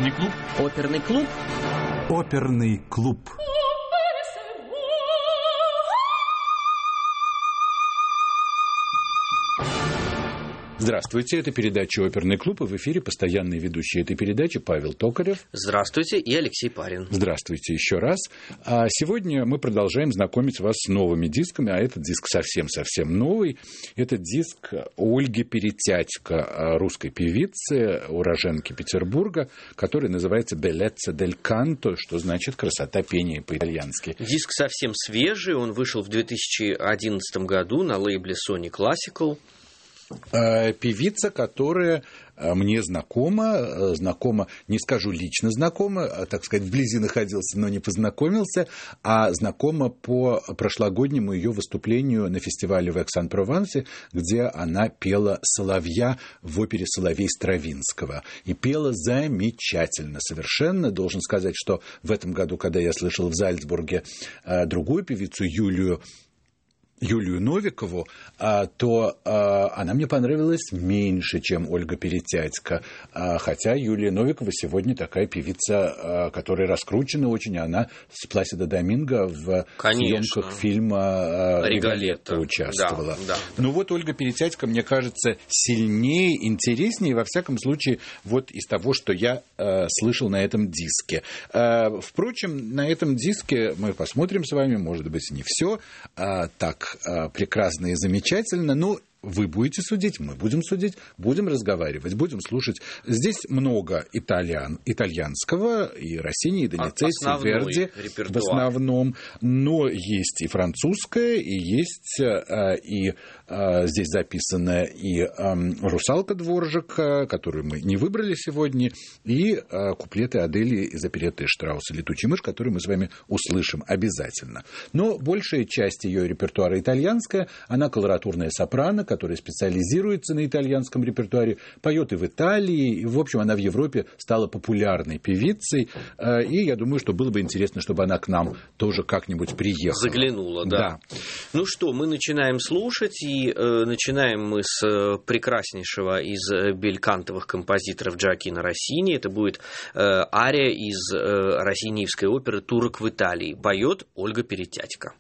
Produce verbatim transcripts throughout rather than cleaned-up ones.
Оперный клуб. Оперный клуб. Оперный клуб. Здравствуйте, это передача «Оперный клуб», и в эфире постоянный ведущий этой передачи Павел Токарев. Здравствуйте, и Алексей Парин. Здравствуйте еще раз. А сегодня мы продолжаем знакомить вас с новыми дисками, а этот диск совсем-совсем новый. Это диск Ольги Перетятько, русской певицы, уроженки Петербурга, который называется «Bellezza del canto», что значит «красота пения» по-итальянски. Диск совсем свежий, он вышел в две тысячи одиннадцатом году на лейбле Sony Classical. Певица, которая мне знакома, знакома, не скажу лично знакома, а, так сказать, вблизи находился, но не познакомился, а знакома по прошлогоднему ее выступлению на фестивале в Экс-Ан-Провансе, где она пела «Соловья» в опере «Соловей» Стравинского. И пела замечательно совершенно. Должен сказать, что в этом году, когда я слышал в Зальцбурге другую певицу, Юлию, Юлию Новикову, то она мне понравилась меньше, чем Ольга Перетятько. Хотя Юлия Новикова сегодня такая певица, которая раскручена очень. Она с Пласидо Доминго в Конечно. съемках фильма «Риголетто» участвовала. Да, да. Ну вот Ольга Перетятько, мне кажется, сильнее, интереснее, во всяком случае, вот из того, что я э, слышал на этом диске. Э, впрочем, на этом диске мы посмотрим с вами, может быть, не все э, так прекрасно и замечательно, но вы будете судить, мы будем судить, будем разговаривать, будем слушать. Здесь много итальян, итальянского, и Россини, и Доницетти, и Верди репертуар. В основном, но есть и французское, и есть и здесь записана и «Русалка» Дворжика, которую мы не выбрали сегодня, и куплеты Адели из оперетты Штрауса «Летучий мышь», которую мы с вами услышим обязательно. Но большая часть ее репертуара итальянская, она колоратурная сопрано, которая специализируется на итальянском репертуаре, поет и в Италии, и, в общем, она в Европе стала популярной певицей, и я думаю, что было бы интересно, чтобы она к нам тоже как-нибудь приехала. Заглянула, да. да. Ну что, мы начинаем слушать, и э, начинаем мы с э, прекраснейшего из э, белькантовых композиторов Джоаккино Россини. Это будет э, ария из э, россиниевской оперы «Турок в Италии». Поет Ольга Перетятько.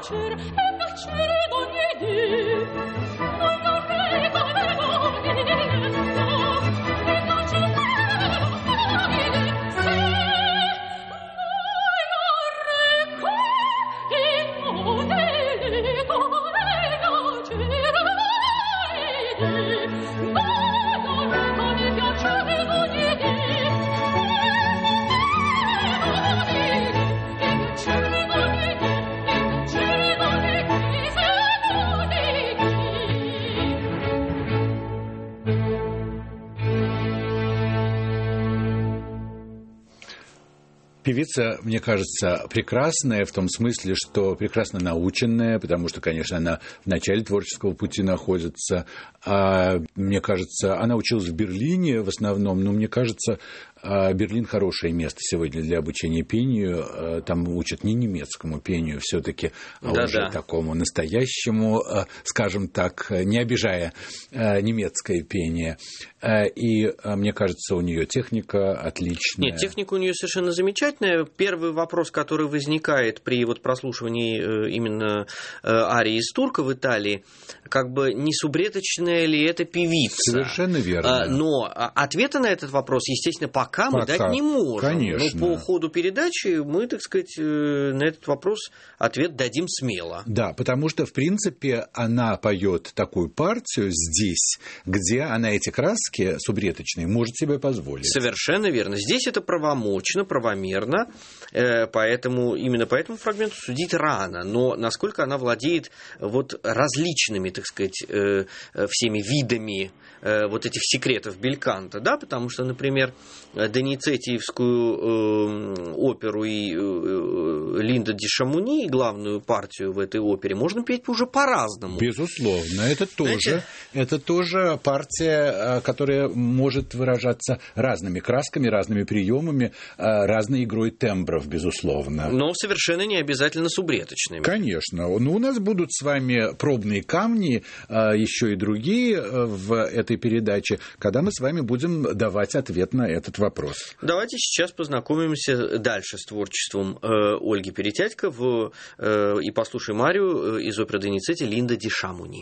Певица, мне кажется, прекрасная в том смысле, что прекрасно наученная, потому что, конечно, она в начале творческого пути находится. А, мне кажется, она училась в Берлине в основном, но мне кажется, Берлин хорошее место сегодня для обучения пению. Там учат не немецкому пению все-таки, а да, уже да. такому настоящему, скажем так, не обижая немецкое пение. И мне кажется, у нее техника отличная. Нет, техника у нее совершенно замечательная. Первый вопрос, который возникает при вот прослушивании именно арии из турка в Италии, как бы не субреточная ли это певица? Совершенно верно. Но ответа на этот вопрос, естественно, пока Пока мы дать не можем. Конечно. Но по ходу передачи мы, так сказать, на этот вопрос ответ дадим смело. Да, потому что, в принципе, она поет такую партию здесь, где она эти краски субреточные может себе позволить. Совершенно верно. Здесь это правомочно, правомерно, поэтому именно по этому фрагменту судить рано. Но насколько она владеет вот различными, так сказать, всеми видами вот этих секретов бельканто, да, потому что, например, Доницеттиевскую э, оперу и э, Линда ди Шамуни, главную партию в этой опере, можно петь уже по-разному. Безусловно. Это тоже, это тоже партия, которая может выражаться разными красками, разными приемами, разной игрой тембров, безусловно. Но совершенно не обязательно субреточными. Конечно. Ну, у нас будут с вами пробные камни, еще и другие в этой передаче, когда мы с вами будем давать ответ на этот вопрос. Давайте сейчас познакомимся дальше с творчеством э, Ольги Перетятько в, э, и послушаем арию из оперы Доницетти «Линда ди Шамуни».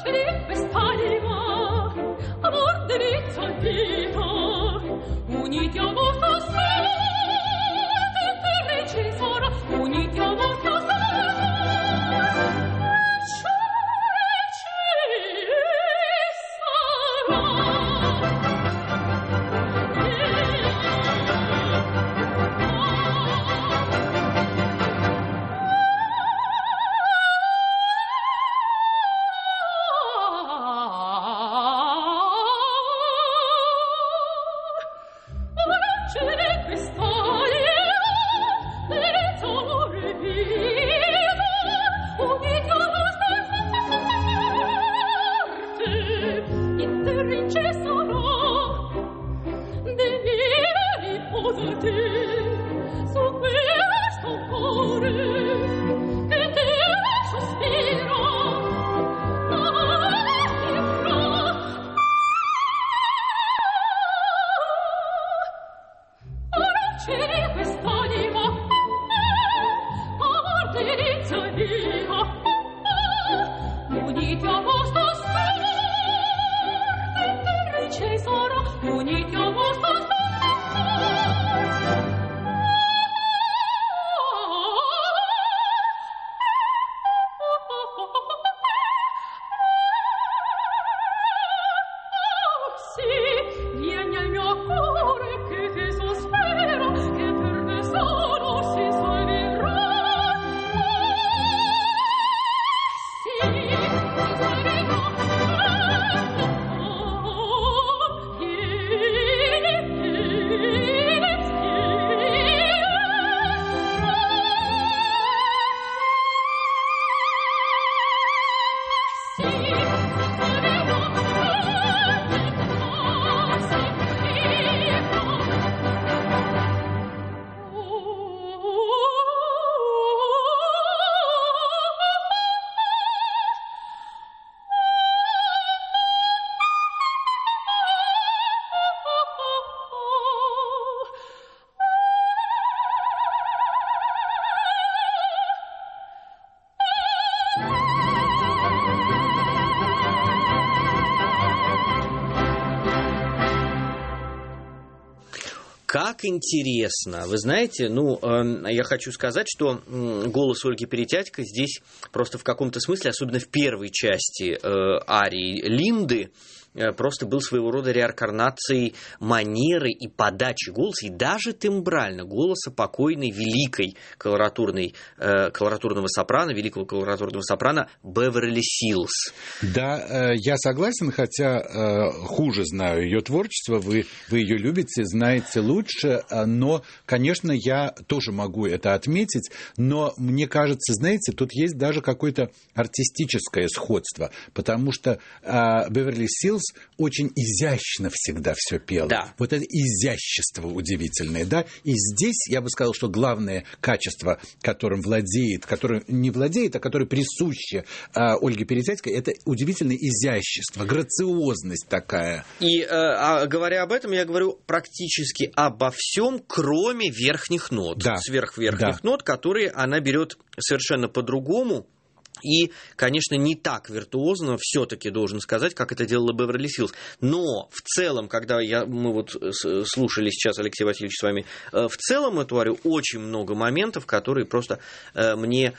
Как интересно. Вы знаете, ну, э, я хочу сказать, что э, голос Ольги Перетятько здесь просто в каком-то смысле, особенно в первой части э, арии Линды, э, просто был своего рода реинкарнацией манеры и подачи голоса, и даже тембрально голоса покойной великой колоратурной, э, колоратурного сопрано, великого колоратурного сопрано Беверли Силлс. Да, э, я согласен, хотя э, хуже знаю ее творчество, вы, вы ее любите, знаете лучше. Но, конечно, я тоже могу это отметить, но мне кажется, знаете, тут есть даже какое-то артистическое сходство, потому что э, Беверли Силлс очень изящно всегда все пела. Да. Вот это изящество удивительное, да, и здесь я бы сказал, что главное качество, которым владеет, которым не владеет, а которое присуще э, Ольге Перетятько, это удивительное изящество, грациозность такая. И, э, а, говоря об этом, я говорю практически обо всем, кроме верхних нот, да. сверхверхних да. нот, которые она берет совершенно по-другому. И, конечно, не так виртуозно, все-таки должен сказать, как это делала Беверли Силлс. Но в целом, когда я, мы вот слушали сейчас, Алексей Васильевич, с вами, в целом эту арию очень много моментов, которые просто мне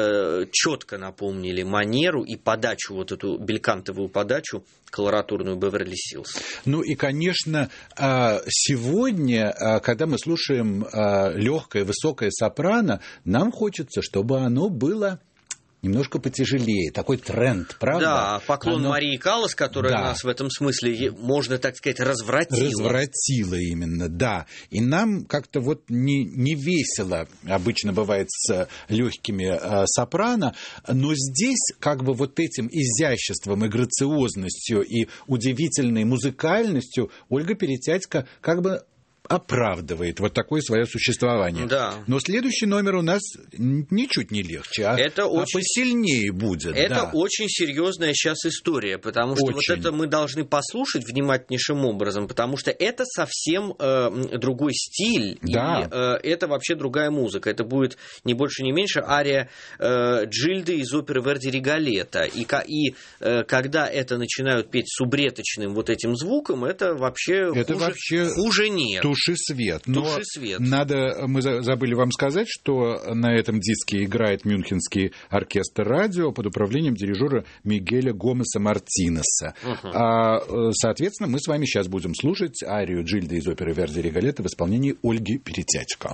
четко напомнили манеру и подачу, вот эту белькантовую подачу колоратурную Беверли Силлс. Ну и, конечно, сегодня, когда мы слушаем легкое, высокое сопрано, нам хочется, чтобы оно было немножко потяжелее. Такой тренд, правда? Да, поклон Оно... Марии Каллас, которая да. нас в этом смысле, можно так сказать, развратила. Развратила именно, да. И нам как-то вот не, не весело обычно бывает с легкими э, сопрано, но здесь как бы вот этим изяществом и грациозностью и удивительной музыкальностью Ольга Перетятько как бы оправдывает вот такое свое существование. Да. Но следующий номер у нас ничуть не легче, а, это а очень... посильнее будет. Это да. очень серьезная сейчас история, потому что очень. вот это мы должны послушать внимательнейшим образом, потому что это совсем э, другой стиль, да. и э, это вообще другая музыка. Это будет не больше, не меньше ария э, Джильды из оперы Верди «Риголетто». И, и э, когда это начинают петь субреточным вот этим звуком, это вообще, это хуже, вообще хуже нет. Туши свет. Но Туши свет. Надо, мы забыли вам сказать, что на этом диске играет Мюнхенский оркестр радио под управлением дирижера Мигеля Гомеса Мартинеса. Uh-huh. А, соответственно, мы с вами сейчас будем слушать арию Джильды из оперы Верди «Риголетто» в исполнении Ольги Перетятько.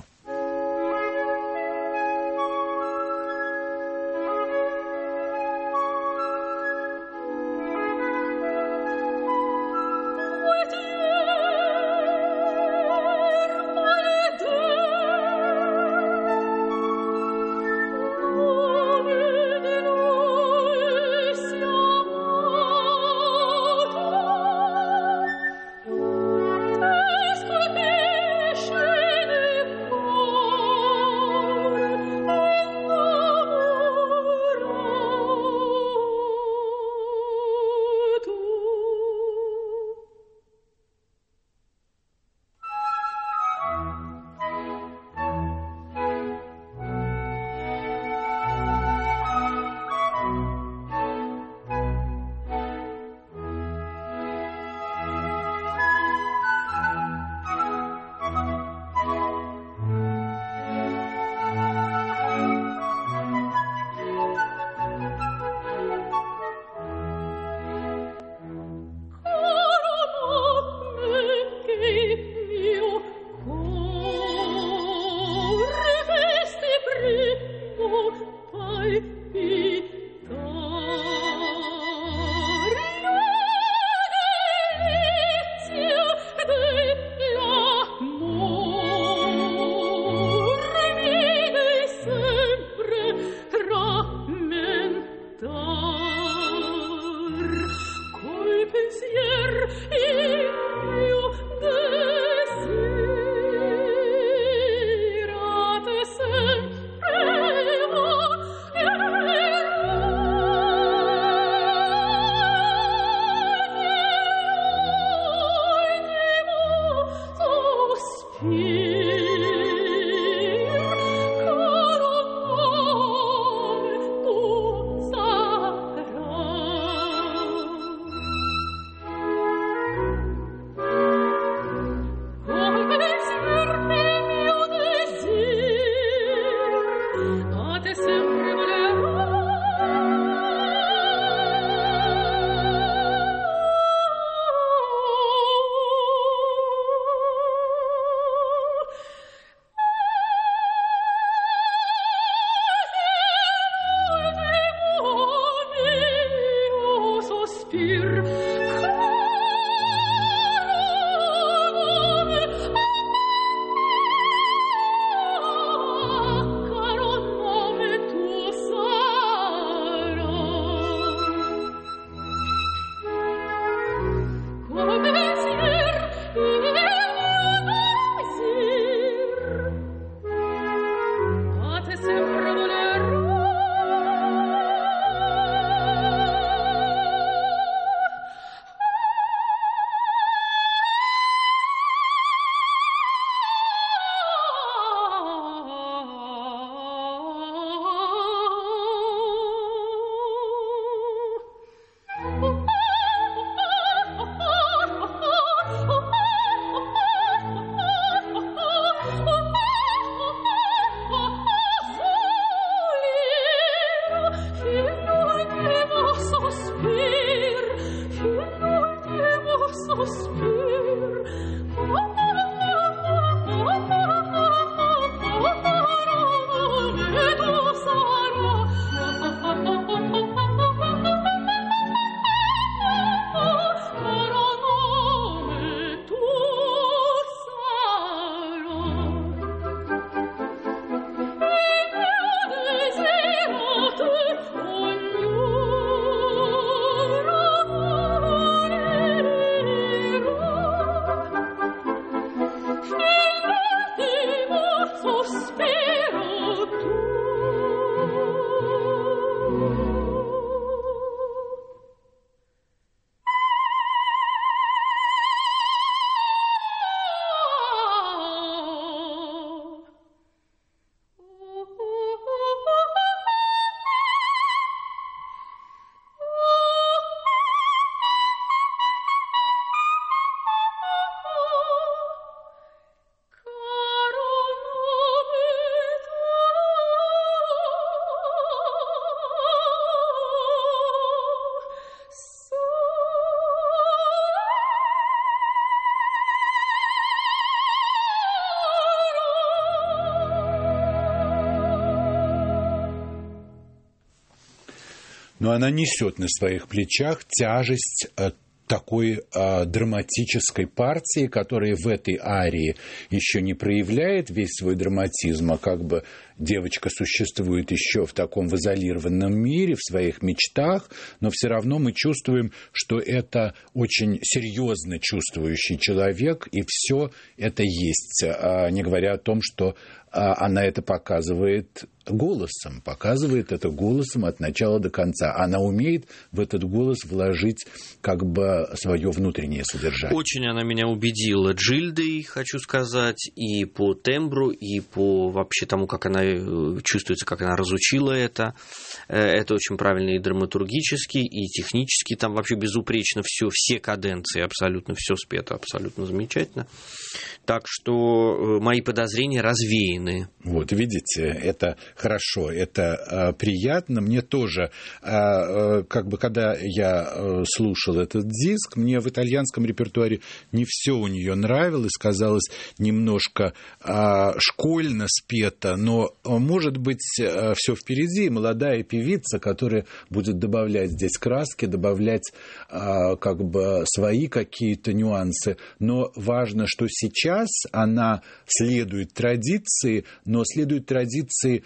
но она несет на своих плечах тяжесть такой э, драматической партии, которая в этой арии еще не проявляет весь свой драматизм, а как бы девочка существует еще в таком в изолированном мире, в своих мечтах, но все равно мы чувствуем, что это очень серьезно чувствующий человек, и все это есть, э, не говоря о том, что э, она это показывает голосом, показывает это голосом от начала до конца. Она умеет в этот голос вложить как бы свое внутреннее содержание. Очень она меня убедила Джильдой, хочу сказать, и по тембру, и по вообще тому, как она чувствуется, как она разучила это. Это очень правильно и драматургически, и технически. Там вообще безупречно все, все каденции, абсолютно все спето, абсолютно замечательно. Так что мои подозрения развеяны. Вот, видите, это хорошо, это э, приятно. Мне тоже, э, э, как бы, когда я э, слушал этот диск, мне в итальянском репертуаре не все у нее нравилось, казалось немножко э, школьно спето, но, может быть, э, все впереди. Молодая певица, которая будет добавлять здесь краски, добавлять э, как бы свои какие-то нюансы. Но важно, что сейчас она следует традиции, но следует традиции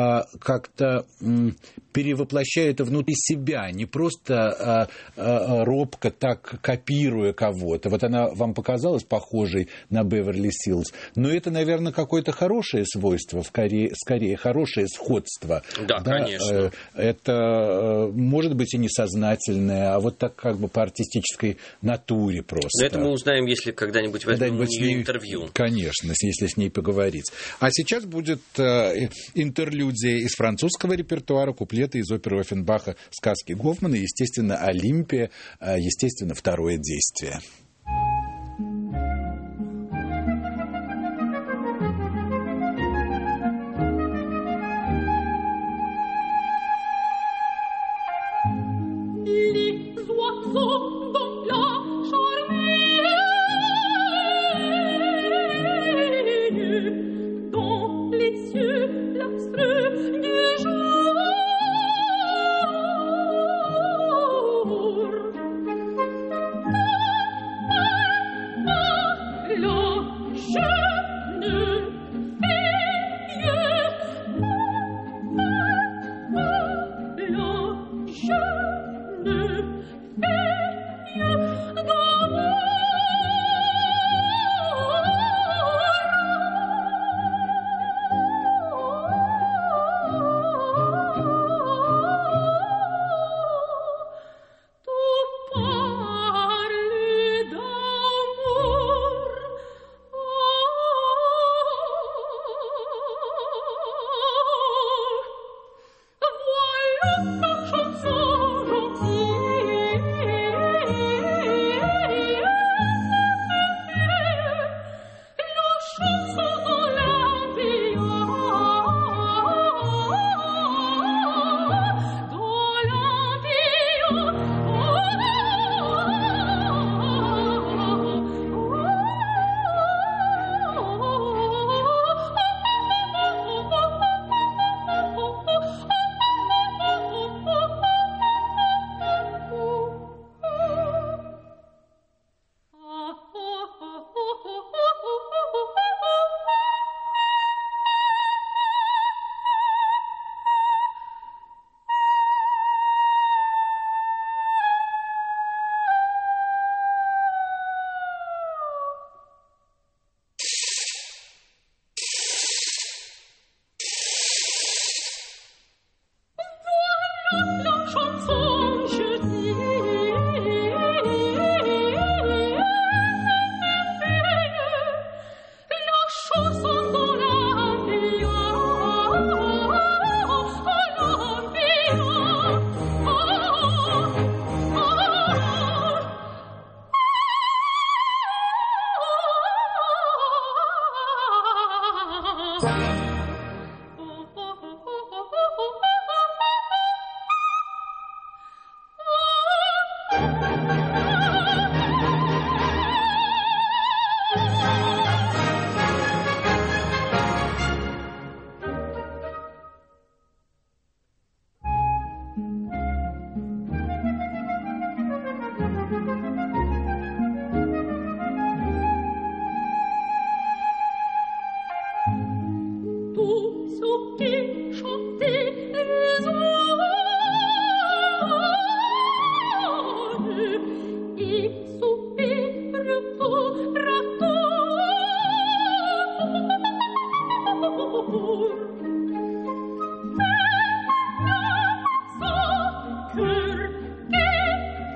как-то перевоплощая это внутри себя, не просто робко так копируя кого-то. Вот она вам показалась похожей на Беверли-Хиллз, но это, наверное, какое-то хорошее свойство, скорее, скорее хорошее сходство. Да, да, конечно. Это может быть и несознательное, а вот так как бы по артистической натуре просто. Это мы узнаем, если когда-нибудь возьмем у нее интервью. Конечно, если с ней поговорить. А сейчас будет интервью из французского репертуара, куплеты из оперы Оффенбаха, сказки Гофмана, естественно, «Олимпия», естественно, второе действие.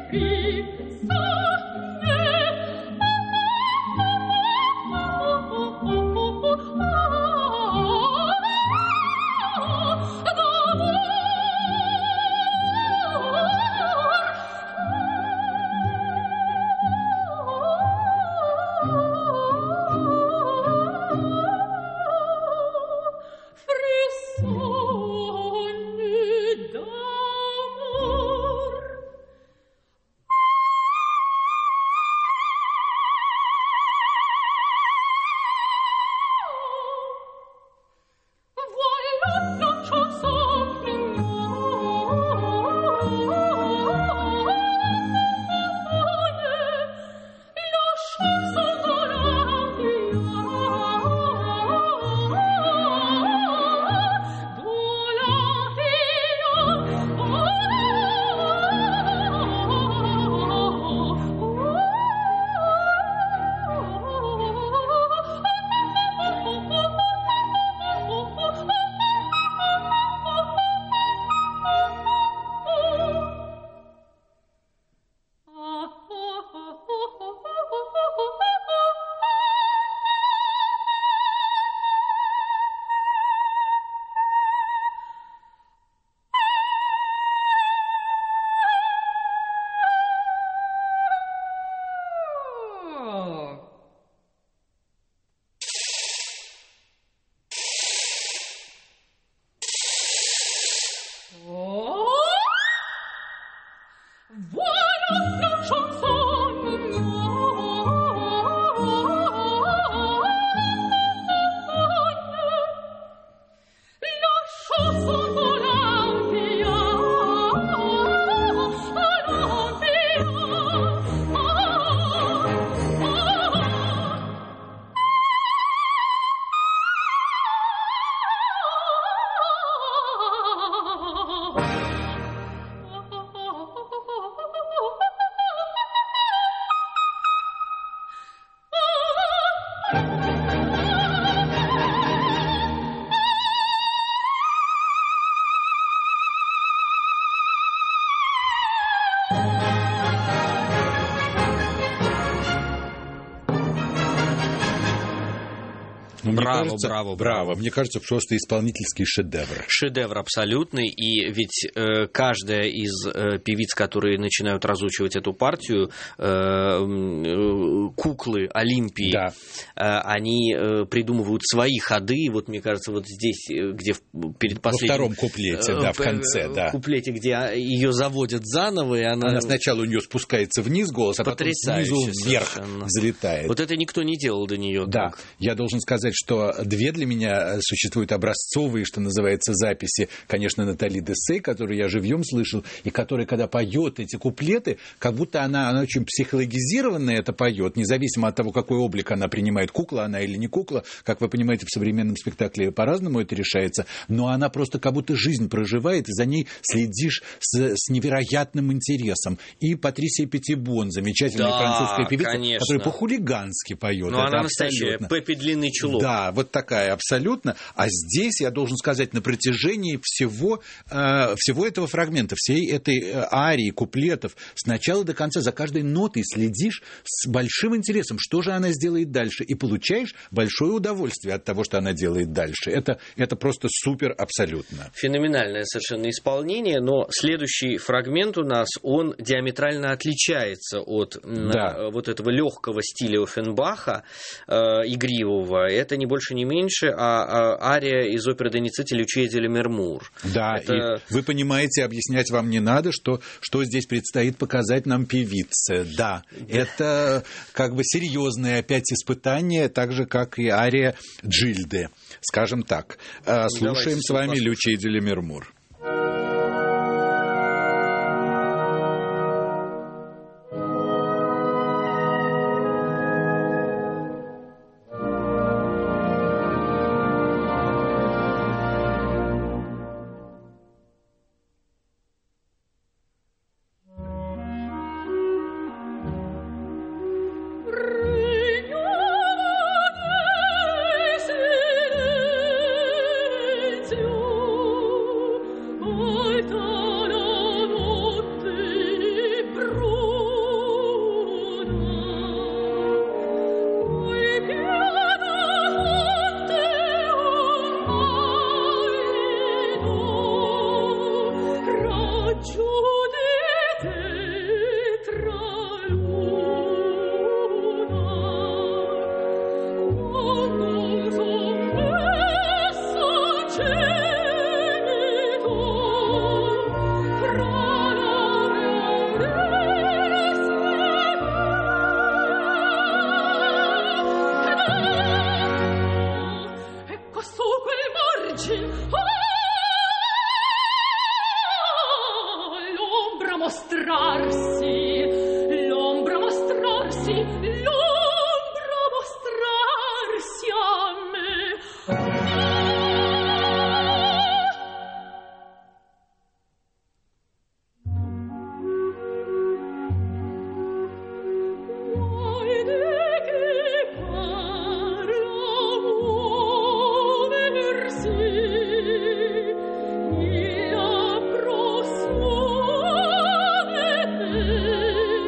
Браво, кажется, браво, браво. браво. Мне кажется, просто исполнительский шедевр. Шедевр абсолютный, и ведь э, каждая из э, певиц, которые начинают разучивать эту партию, э, э, куклы Олимпии, да. э, они э, придумывают свои ходы. Вот мне кажется, вот здесь, где перед последним... Во втором куплете, э, да, в конце, да. В куплете, где ее заводят заново, и она... Она сначала у нее спускается вниз голос, а потом снизу вверх совершенно. Взлетает. Вот это никто не делал до нее. Да, так. Я должен сказать, что две для меня существуют образцовые, что называется, записи. Конечно, Натали Десей, которую я живьем слышал, и которая, когда поет эти куплеты, как будто она, она очень психологизированно это поет, независимо от того, какой облик она принимает, кукла она или не кукла. Как вы понимаете, в современном спектакле по-разному это решается, но она просто как будто жизнь проживает, и за ней следишь с, с невероятным интересом. И Патрисия Петитбон, замечательная да, французская певица, конечно. которая по-хулигански поет. Ну, она настоящая, Пеппи Длинный Чулок. Да, вот такая абсолютно. А здесь, я должен сказать, на протяжении всего, э, всего этого фрагмента, всей этой э, арии, куплетов, с начала до конца, за каждой нотой следишь с большим интересом, что же она сделает дальше, и получаешь большое удовольствие от того, что она делает дальше. Это, это просто супер абсолютно. Феноменальное совершенно исполнение, но следующий фрагмент у нас, он диаметрально отличается от да. вот этого легкого стиля Оффенбаха, э, игривого. Это не больше, не меньше, а, а ария из оперы Доницетти «Лючия ди Лемермур». Да, это... и вы понимаете, объяснять вам не надо, что, что здесь предстоит показать нам певице. Да, это как бы серьезное опять испытание, так же, как и ария Джильды, скажем так. Слушаем Давайте с вами «Лючия ди Лемермур». Io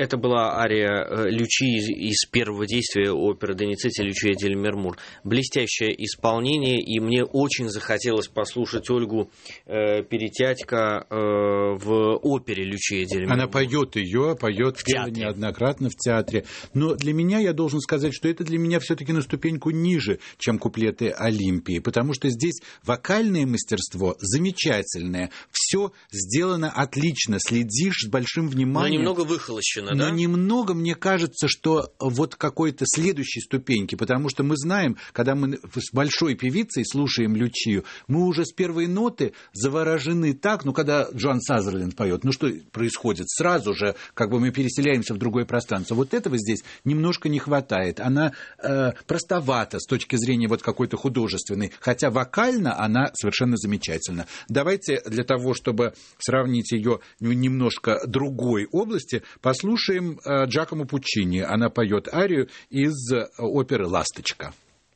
Это была ария Лючи из первого действия оперы Доницетти «Лючия дель Мермур». Блестящее исполнение, и мне очень захотелось послушать Ольгу э, Перетятько э, в опере «Лючия дель Мермур». Она поет ее, поет в театре неоднократно в театре. Но для меня, я должен сказать, что это для меня все-таки на ступеньку ниже, чем куплеты Олимпии, потому что здесь вокальное мастерство замечательное, все сделано отлично, следишь с большим вниманием. Но немного выхолощено, Но да? немного, мне кажется, что вот какой-то следующей ступеньки, потому что мы знаем, когда мы с большой певицей слушаем Лючию, мы уже с первой ноты заворожены так, ну, когда Джоан Сазерленд поет, ну, что происходит? Сразу же, как бы мы переселяемся в другое пространство. Вот этого здесь немножко не хватает. Она э, простовата с точки зрения вот какой-то художественной, хотя вокально она совершенно замечательна. Давайте для того, чтобы сравнить ее немножко другой области, послушаем э, Джакомо Пуччини. Она поет арию из э, оперы «Ласточка».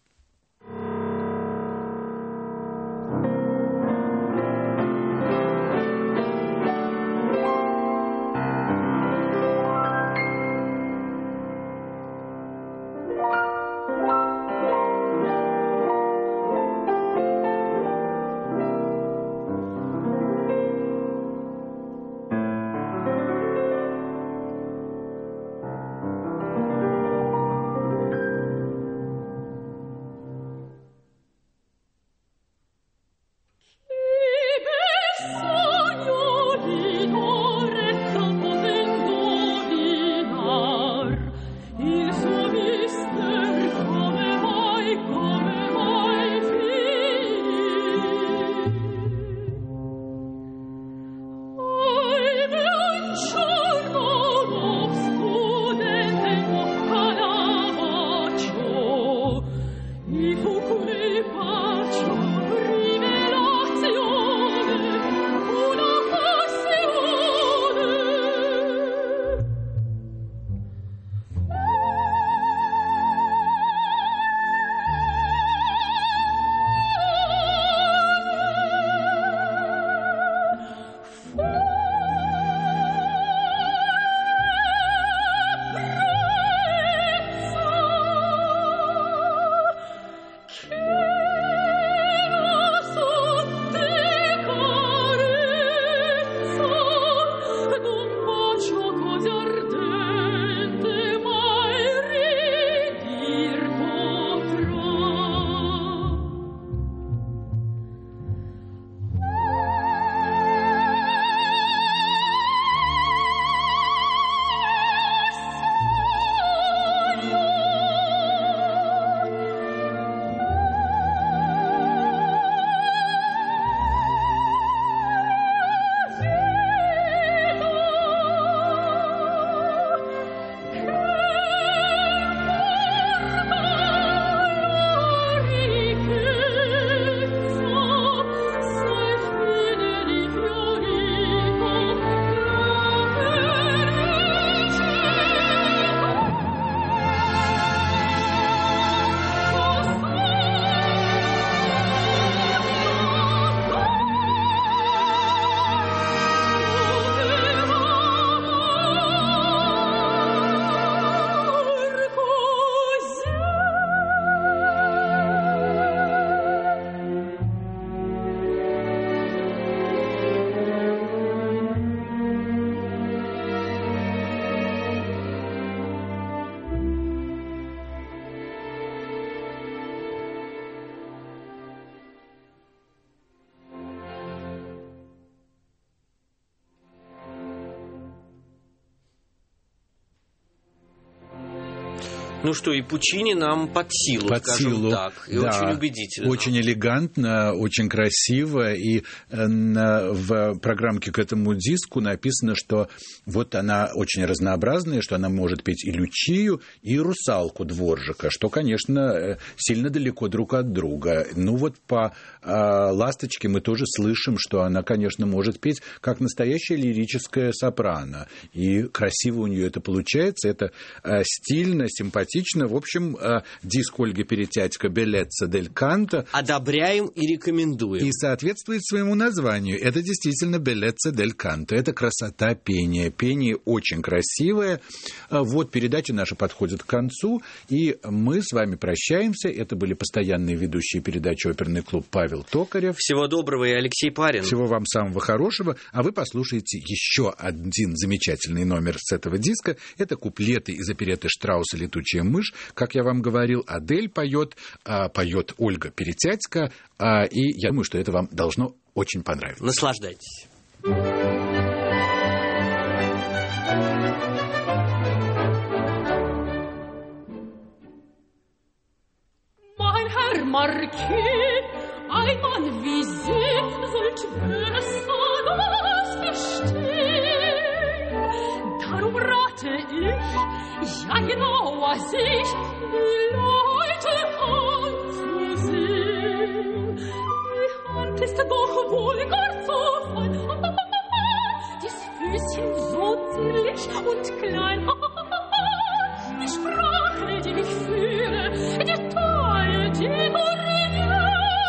Ну что, и Пуччини нам под силу, под скажем силу, так, и да, очень убедительно. Очень элегантно, очень красиво, и в программке к этому диску написано, что вот она очень разнообразная, что она может петь и Лючию, и Русалку Дворжака, что, конечно, сильно далеко друг от друга. Ну вот по «Ласточке» мы тоже слышим, что она, конечно, может петь как настоящая лирическая сопрано, и красиво у нее это получается, это стильно, симпатично, симпатично. В общем, диск Ольги Перетятько «Беллезza дель канто» одобряем и рекомендуем. И соответствует своему названию. Это действительно «Беллезza дель канто». Это красота пения. Пение очень красивое. Вот передача наша подходит к концу, и мы с вами прощаемся. Это были постоянные ведущие передачи «Оперный клуб» Павел Токарев. Всего доброго, и Алексей Парин. Всего вам самого хорошего. А вы послушаете еще один замечательный номер с этого диска. Это куплеты из оперетты Штрауса «Летучая мышь». Как я вам говорил, Адель поет, а поет Ольга Перетятько. А, и я думаю, что это вам должно очень понравиться. Наслаждайтесь. Mein Herr Marquis, einmal wie Sie sollt besser das verstehen. Darum rate ich, ja genauer sich die Leute anzusehen. Die Hand ist doch wohl gar so fein, das Füßchen so zierlich und klein. Die Sprache, die ich führe, die Taille, die Tournure.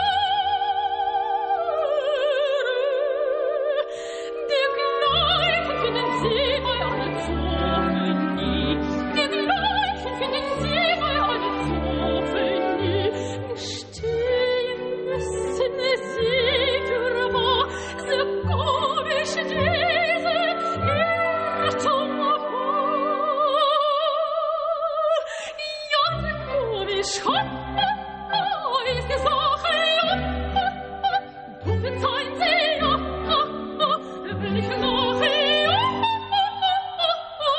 Die Gleichen finden Sie bei allen Zofen nie. Die Gleichen finden Sie bei allen Zofen nie. Stehen müssen Sie für wahr, so komisch diese Irrtum war. Ja, so komisch, ha, ha, ha, ist die Sache, ja, ha, ha. Du verzeihen Sie, ja, ha, ha, wenn ich lache, ja, ha, ha,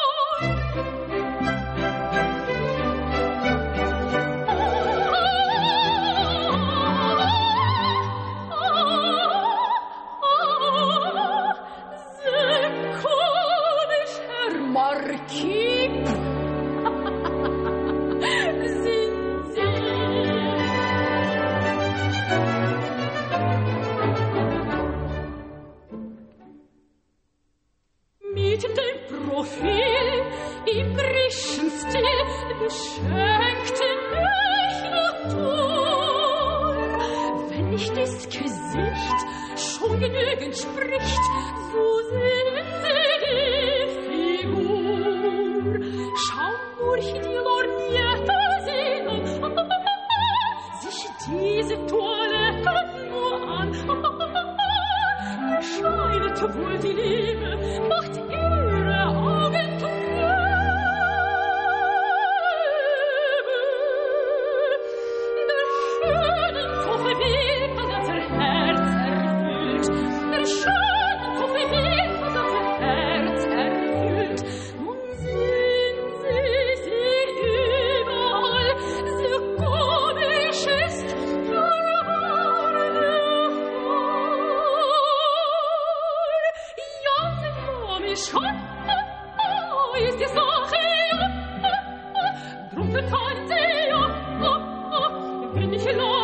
sehr komisch, Herr Marquis, sind Sie. Mit dem Profil im griechen Stil beschenkte mich Natur. Wenn nicht das Gesicht schon genügend spricht, so sehen Sie die Figur. Schau nur die Lorgnette sehen, sich diese Toilette nur an. Scheidet wohl die Liebe, macht ihre Augen trübe. Der schönen Zofe wird, dass ihr Herz erfüllt. Der schönen Zofe wird, dass ihr Herz erfüllt. Nun sehen Sie sie überall, so komisch ist der Arme Fall. Ja, so komisch, ha, ha, ha, ist die Sache, ja, ha, ha. Drum verzeihen Sie, ja, ha, ha, wenn ich lache.